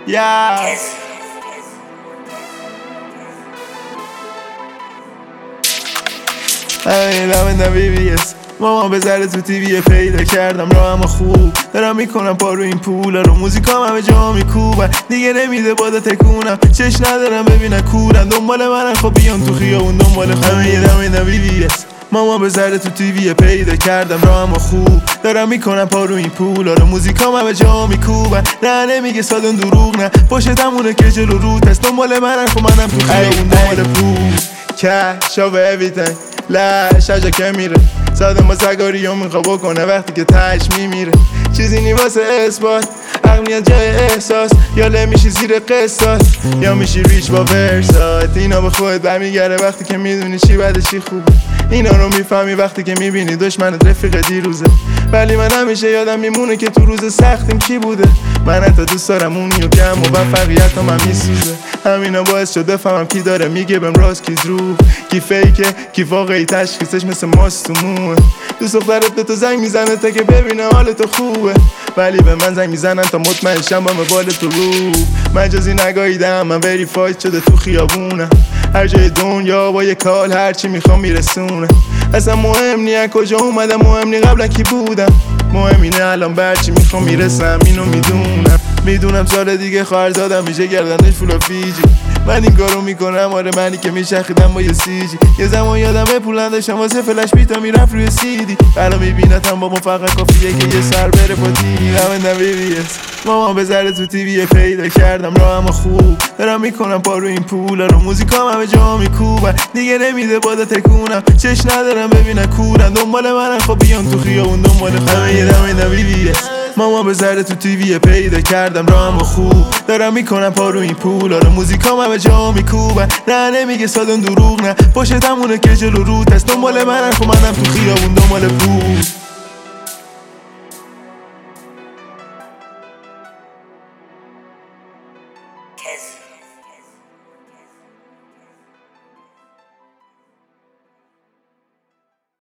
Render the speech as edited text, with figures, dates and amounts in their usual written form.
همین BBS ماما بذاره تو تیوی پیدا کردم راهم خوب دارم میکنم پا رو این پولا رو موزیکام همه جا میکوبن دیگه نمیده بادا تکونم چش ندارم ببینن کورن دنبال منن خب بیان تو خیابون دنبال همین BBS ماما بذاره تو تیوی پیدا کردم راهم خوب دارم میکنم پا رو این پولا رو موزیکام همه جا میکوبن نه نمیگه سادن دروغ نه پشتمونه که جلو روت هست دنبال منن خب منم تو خیابون دنبال پول cash over everything لش اجا که میره ساده ما سگاری و میخوا بکنه وقتی که تش میمیره چیزی نی واسه اثبات عقل جای احساس یا لمیشی زیر قسطاس یا میشی ریچ با ورسات اینا به خودت برمیگره وقتی که میدونی چی بده چی خوبه اینا رو میفهمی وقتی که میبینی دشمنت رفیق دیروزه ولی من همیشه یادم میمونه که تو روز سختیم کی بوده من حتی دوست دارم اونی و کم و موفقیتم هم میسوزه همینا باعث شده بفهمم کی داره میگه بهم راست کی دروغ کی فیکه کی واقعی تشخیصش مثل ماست تو موه دوست دخترت به تو زنگ میزنه تا که ببینه حال تو خوبه ولی به من زنگ میزنن تا مطمئن شم با موبایل تو رو مجازی نگاهیدم من وریفاید شده تو خیابونم هر جای دنیا با یه کال هرچی میخوام میرسونه اصلا مهم نی کجا اومدم مهم نی قبلا کی بودم مهم اینه الان برچی میخوام میرسم اینو میدونم سال دیگه خواهر زادم میشه گردنش فولا فیجی من این کارو میکنم آره منی که میشخیدم با یه سیجی یه زمان یادمه پولن داشتم واسه فلش بیتا میرفت روی سیدی الان میبینتم با فقط کافیه که یه سر بره با تیمی همین BBS ماما بذاره تو تیوی پیدا کردم راهم خوب دارم میکنم پا رو این پولا رو موزیکام همه جا میکوبن دیگه نمیده بادا تکونم چش ندارم ببینن کورن دنبال منن خب بیان تو خیابون دنبال همین BBS ماما بذاره تو تیوی پیدا کردم راهم خوب دارم میکنم پا رو این پولا رو موزیکام همه جا میکوبن نه نمیگه سادن دروغ نه پشتمونه که جلو روت هست دنبال منن خب منم تو خیابون دنبال پول